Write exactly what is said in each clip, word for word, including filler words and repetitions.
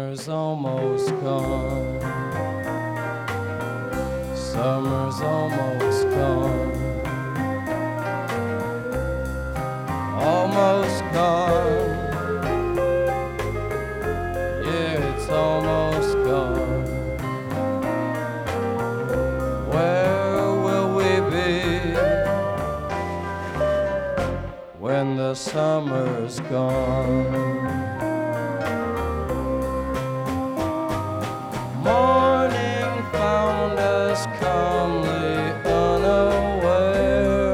Summer's almost gone. Summer's almost gone. Almost gone. Yeah, it's almost gone. Where will we be when the summer's gone? Morning found us calmly unaware.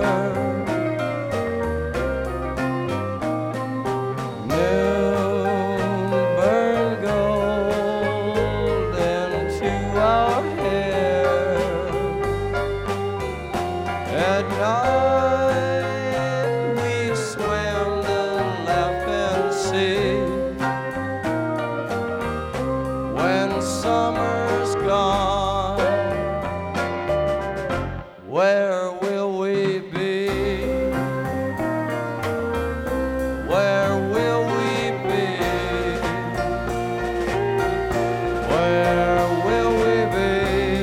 Noon burned gold into our hair. At night we swam the laughing sea. When summer's gone, where will we be? Where will we be? Where will we be?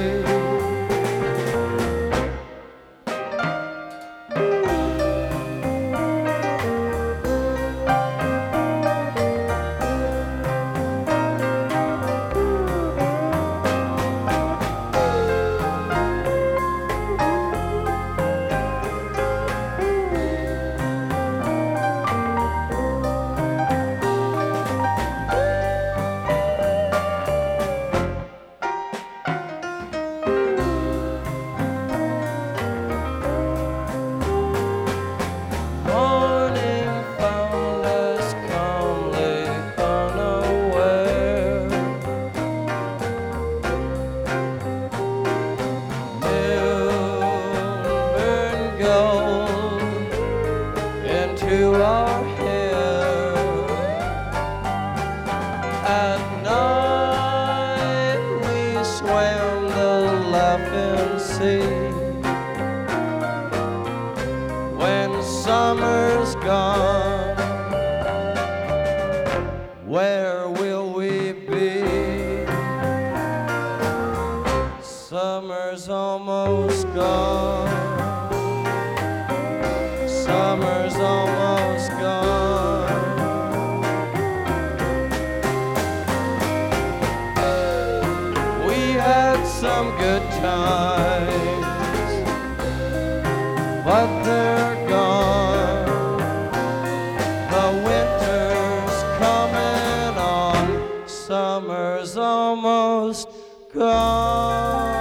Into our hair. At night we swam the laughing sea. When summer's gone, where will we be? Summer's almost gone. Summer's almost gone. We had some good times, but they're gone. The winter's coming on. Summer's almost gone.